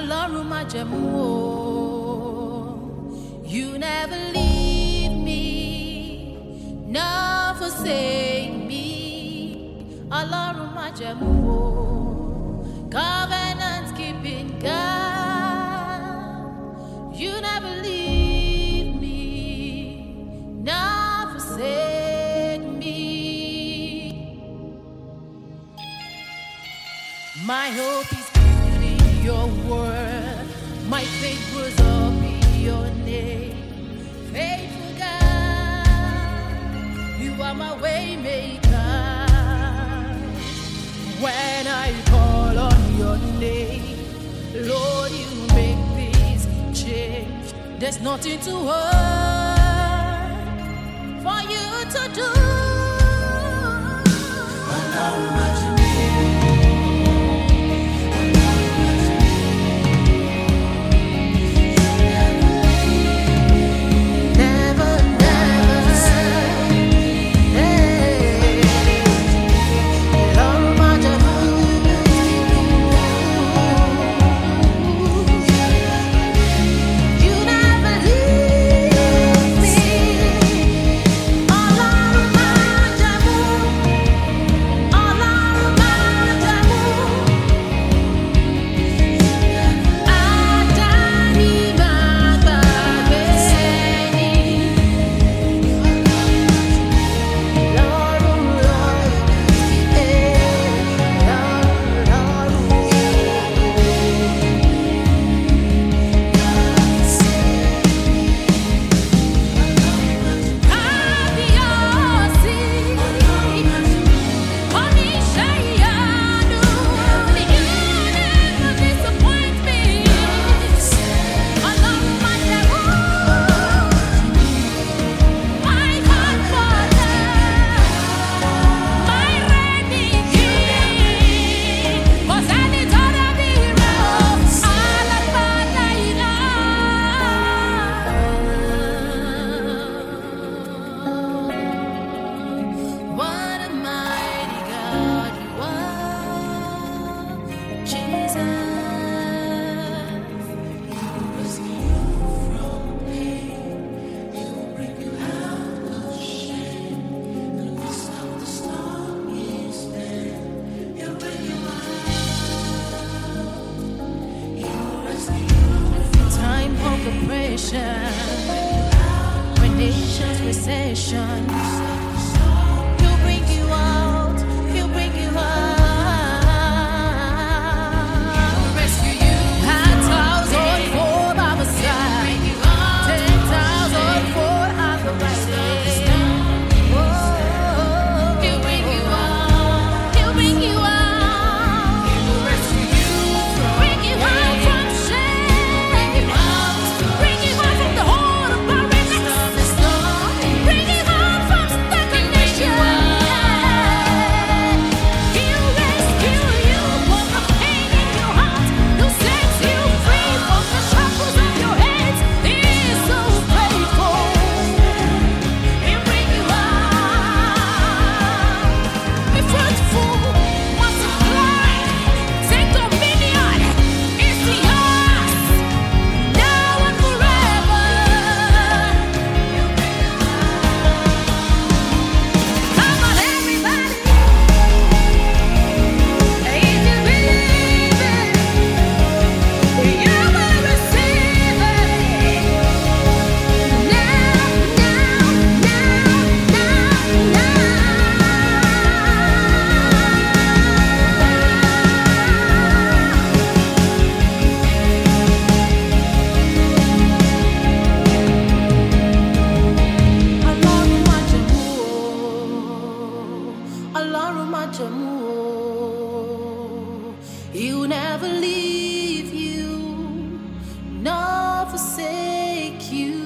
Ọlọ́run májẹ̀mú o. You never leave me, nor forsake me. Ọlọ́run májẹ̀mú o. Covenant keeping God. You never leave me, nor forsake me. My hope is built in your word. My faith was up in your name. Faithful God, you are my way maker. When I call on your name, Lord, you make things change. There's nothing too hard for you to do. When nations recession, he'll bring you out, he'll bring you out, rescue you. 1,000 for by my side, 10,000 for at the right hand. He'll bring you out, he'll bring you out, he'll rescue you, bring you out from shame, bring you out from the heart of barrenness, bring you out from stagnation. He'll rescue you from the pain in your heart. He'll set you free from the shackles of your head. He is so faithful. He'll bring you out. Be fruitful, multiply, take dominion. It's yours, now and forever. Come on, everybody. If you believe it, you will receive it. Ọlọ́run májẹ̀mú o. He'll never leave you, nor forsake you.